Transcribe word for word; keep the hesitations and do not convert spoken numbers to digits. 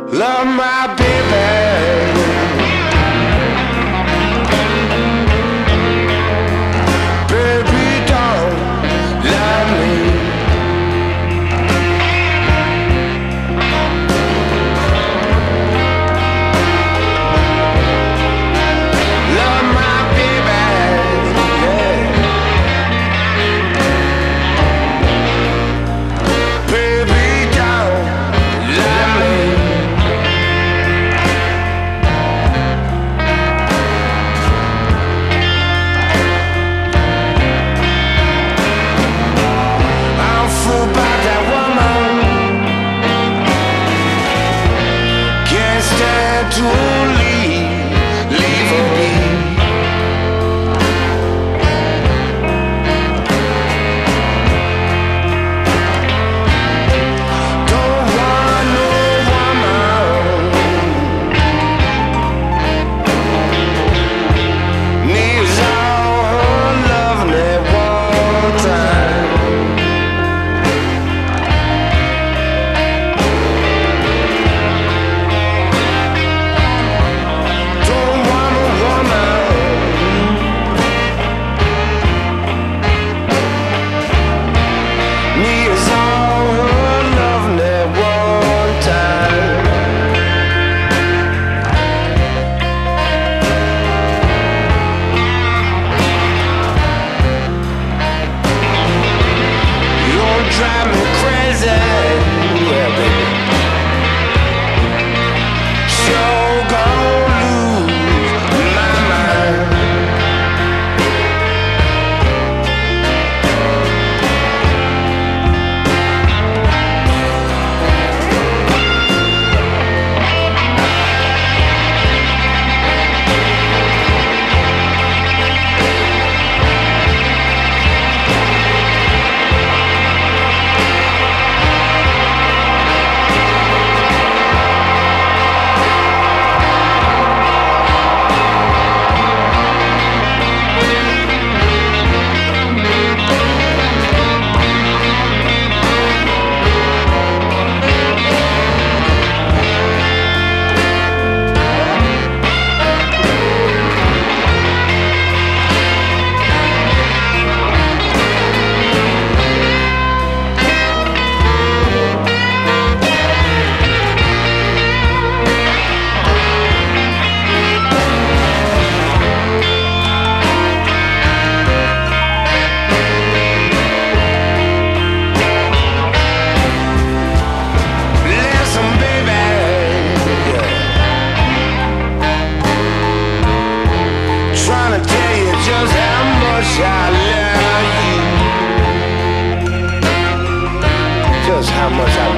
Love my baby. Baby, don't love me. Love my baby, yeah. Baby, don't love me. I'm fooled by that woman. Can't stand to leave, leave her be. Don't want no woman. Needs all her love at one time. Don't want a woman. Needs all her love at one time. You don't drive me crazy, yeah, baby. Sure gon' lose my mind. Listen, baby, yeah. Trying to tell you just how much I love you. Just how much I